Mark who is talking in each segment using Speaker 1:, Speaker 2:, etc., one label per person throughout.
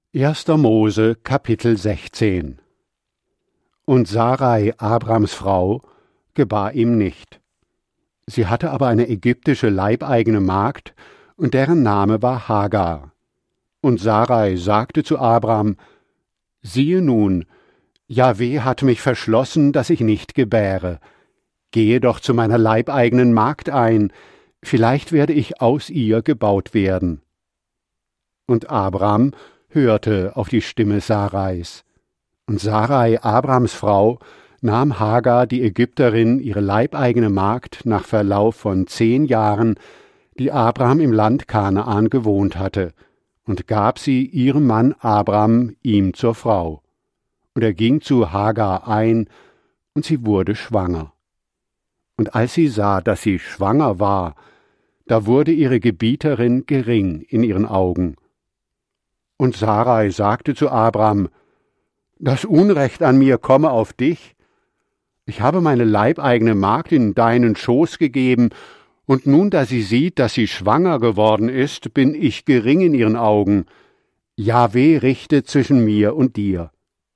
Speaker 1: 1. Mose, Kapitel 16. Und Sarai, Abrams Frau, gebar ihm nicht. Sie hatte aber eine ägyptische leibeigene Magd, und deren Name war Hagar. Und Sarai sagte zu Abram: Siehe nun, Jahwe hat mich verschlossen, dass ich nicht gebäre. Gehe doch zu meiner leibeigenen Magd ein, vielleicht werde ich aus ihr gebaut werden. Und Abram hörte auf die Stimme Sarais. Und Sarai, Abrams Frau, nahm Hagar, die Ägypterin, ihre leibeigene Magd, nach Verlauf von 10 Jahren, die Abram im Land Kanaan gewohnt hatte, und gab sie ihrem Mann Abram ihm zur Frau. Und er ging zu Hagar ein, und sie wurde schwanger. Und als sie sah, dass sie schwanger war, da wurde ihre Gebieterin gering in ihren Augen. Und Sarai sagte zu Abram: Das Unrecht an mir komme auf dich. Ich habe meine leibeigene Magd in deinen Schoß gegeben, und nun, da sie sieht, dass sie schwanger geworden ist, bin ich gering in ihren Augen. Jahwe richte zwischen mir und dir.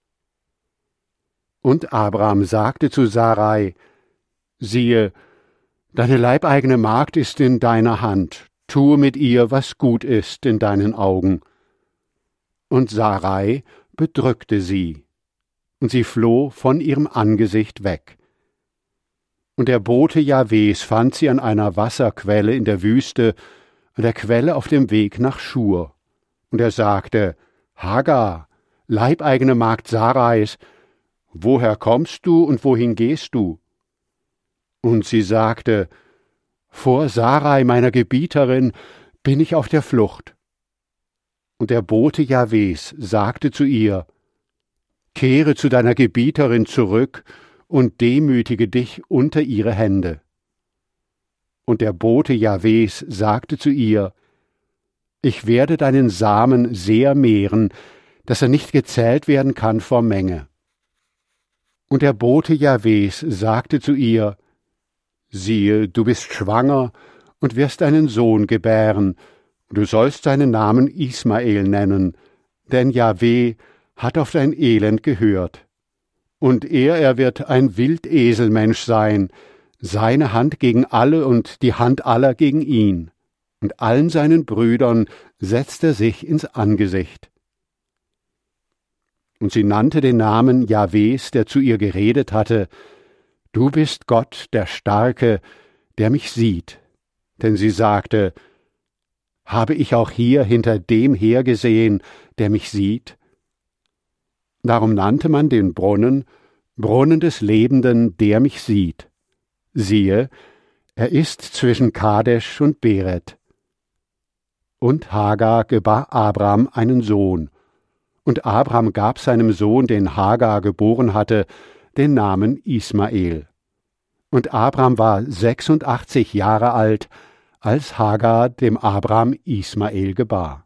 Speaker 1: Und Abram sagte zu Sarai: Siehe, deine leibeigene Magd ist in deiner Hand, tue mit ihr, was gut ist in deinen Augen. Und Sarai bedrückte sie, und sie floh von ihrem Angesicht weg. Und der Bote Jahwes fand sie an einer Wasserquelle in der Wüste, an der Quelle auf dem Weg nach Schur. Und er sagte: Hagar, leibeigene Magd Sarais, woher kommst du und wohin gehst du? Und sie sagte: Vor Sarai, meiner Gebieterin, bin ich auf der Flucht. Und der Bote Jahwes sagte zu ihr: Kehre zu deiner Gebieterin zurück und demütige dich unter ihre Hände. Und der Bote Jahwes sagte zu ihr: Ich werde deinen Samen sehr mehren, dass er nicht gezählt werden kann vor Menge. Und der Bote Jahwes sagte zu ihr: Siehe, du bist schwanger und wirst einen Sohn gebären, du sollst seinen Namen Ismael nennen, denn Jahwe hat auf dein Elend gehört. Und er wird ein Wildeselmensch sein, seine Hand gegen alle und die Hand aller gegen ihn. Und allen seinen Brüdern setzt er sich ins Angesicht. Und sie nannte den Namen Jahwes, der zu ihr geredet hatte: Du bist Gott, der Starke, der mich sieht. Denn sie sagte: Habe ich auch hier hinter dem hergesehen, der mich sieht? Darum nannte man den Brunnen Brunnen des Lebenden, der mich sieht. Siehe, er ist zwischen Kadesh und Beret. Und Hagar gebar Abram einen Sohn. Und Abram gab seinem Sohn, den Hagar geboren hatte, den Namen Ismael. Und Abram war 86 Jahre alt, als Hagar dem Abram Ismael gebar.